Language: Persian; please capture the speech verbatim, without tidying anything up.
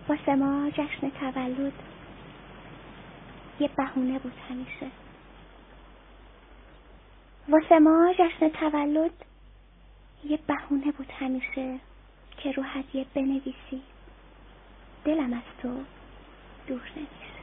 واسه ما جشن تولد یه بهونه بود همیشه. واسه ما جشن تولد یه بهونه بود همیشه که رو هدیه بنویسی دلم از تو دور نمیشه.